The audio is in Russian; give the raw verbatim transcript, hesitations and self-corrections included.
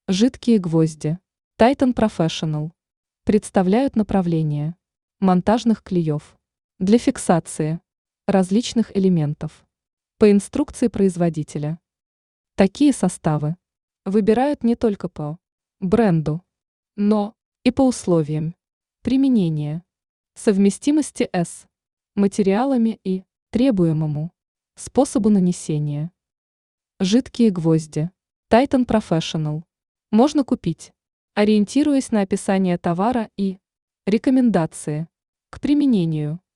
Жидкие гвозди. Titan Professional представляют направление монтажных клеев для фиксации различных элементов по инструкции производителя. Такие составы выбирают не только по бренду, но и по условиям применения, совместимости с материалами и требуемому способу нанесения. Жидкие гвозди Titan Professional можно купить, ориентируясь на описание товара и рекомендации к применению.